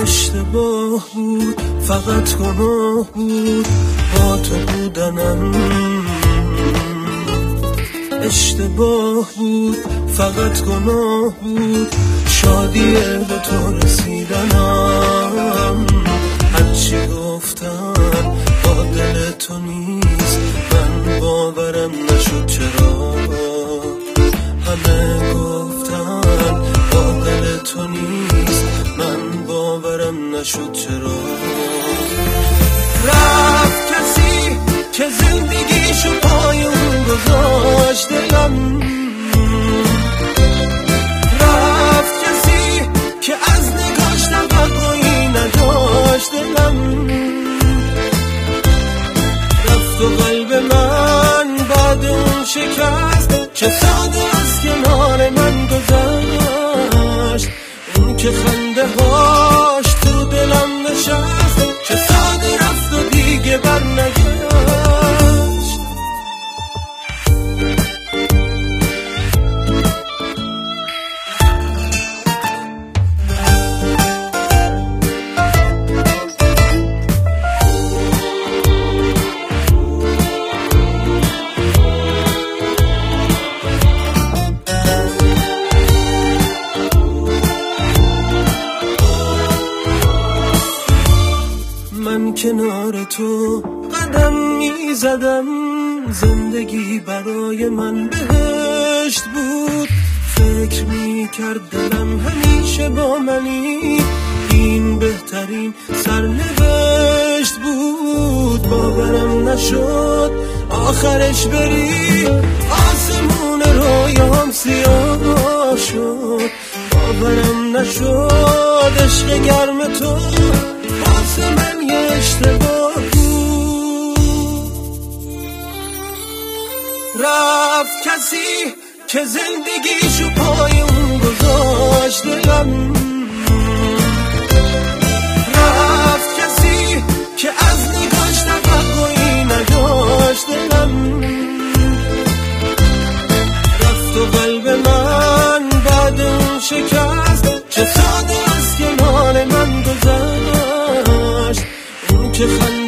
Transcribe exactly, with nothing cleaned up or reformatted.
اشتباه بود، فقط گناه بود با تو بودنم. اشتباه بود، فقط گناه بود شادی به تو رسیدنم. هرچی گفتم با دل تو نیست، من باورم نشد چرا. همه گفتن با دل تو نیست، من باورم نشد چرا. رفت کسی که زندگیشو پایون گذاشت دلم. رفت کسی که از نگاش توقعی نداشت دلم. رفت و قلب من بعد اون شکست چه ساده از کنار من گذشت. اون که خنده هاش تو دلم نشست، چه ساده رفت و دیگه بر نگشت. من کنار تو قدم می زدم، زندگی برای من بهشت بود. فکر می کرد دلم همیشه با منی، این بهترین سرنوشت بود. باورم نشد آخرش بری، آسمون رویام سیاه شد. باورم نشد عشق گرم تو واسه من یه اشتباه بود. رفت کسی که زندگیشو پایون گذاشت دلم. رفت کسی که از نگاش توقعی نداشت دلم. رفت و قلب من بعد اون شکست چه ساده از کنار من گذشت. اون که خنده